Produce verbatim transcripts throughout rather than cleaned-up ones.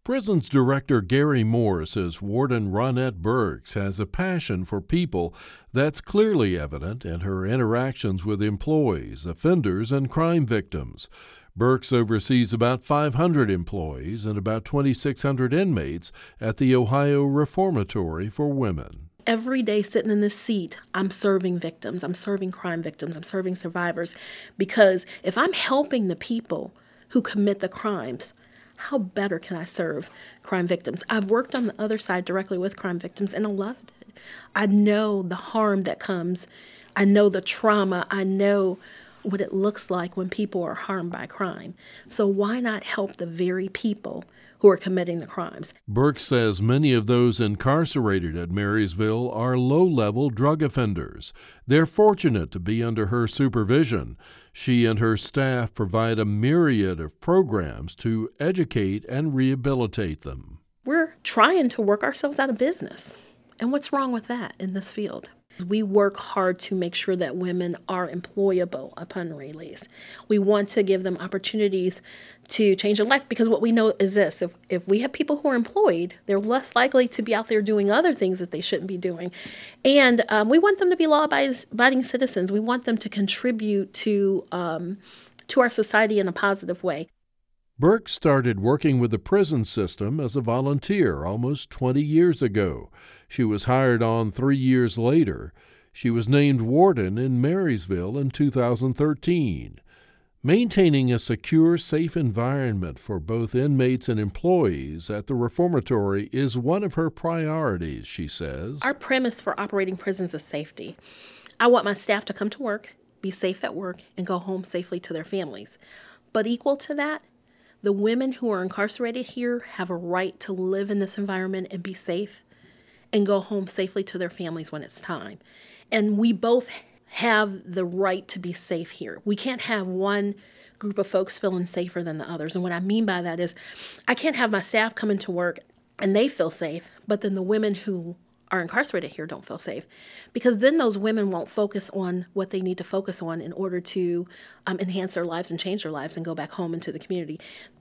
Prisons Director Gary Moore says Warden Ronette Burks has a passion for people that's clearly evident in her interactions with employees, offenders, and crime victims. Burks oversees about five hundred employees and about twenty-six hundred inmates at the Ohio Reformatory for Women. Every day sitting in this seat, I'm serving victims, I'm serving crime victims, I'm serving survivors, because if I'm helping the people who commit the crimes, how better can I serve crime victims? I've worked on the other side directly with crime victims, and I loved it. I know the harm that comes. I know the trauma. I know what it looks like when people are harmed by crime. So why not help the very people who are committing the crimes? Burks says many of those incarcerated at Marysville are low-level drug offenders. They're fortunate to be under her supervision. She and her staff provide a myriad of programs to educate and rehabilitate them. We're trying to work ourselves out of business. And what's wrong with that in this field? We work hard to make sure that women are employable upon release. We want to give them opportunities to change their life, because what we know is this: if, if we have people who are employed, they're less likely to be out there doing other things that they shouldn't be doing. And um, we want them to be law-abiding citizens. We want them to contribute to, um, to our society in a positive way. Burks started working with the prison system as a volunteer almost twenty years ago. She was hired on three years later. She was named warden in Marysville in two thousand thirteen. Maintaining a secure, safe environment for both inmates and employees at the reformatory is one of her priorities, she says. Our premise for operating prisons is safety. I want my staff to come to work, be safe at work, and go home safely to their families. But equal to that, the women who are incarcerated here have a right to live in this environment and be safe and go home safely to their families when it's time. And we both have the right to be safe here. We can't have one group of folks feeling safer than the others. And what I mean by that is I can't have my staff come into work and they feel safe, but then the women who are incarcerated here don't feel safe, because then those women won't focus on what they need to focus on in order to um, enhance their lives and change their lives and go back home into the community.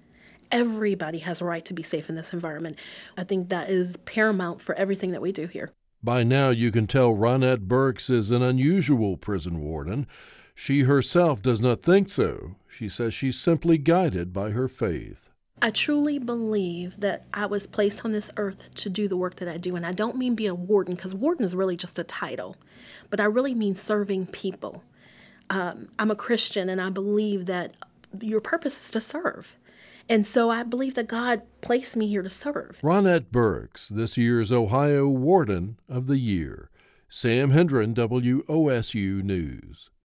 Everybody has a right to be safe in this environment. I think that is paramount for everything that we do here. By now, you can tell Ronette Burks is an unusual prison warden. She herself does not think so. She says she's simply guided by her faith. I truly believe that I was placed on this earth to do the work that I do. And I don't mean be a warden, because warden is really just a title. But I really mean serving people. Um, I'm a Christian, and I believe that your purpose is to serve. And so I believe that God placed me here to serve. Ronette Burks, this year's Ohio Warden of the Year. Sam Hendren, W O S U News.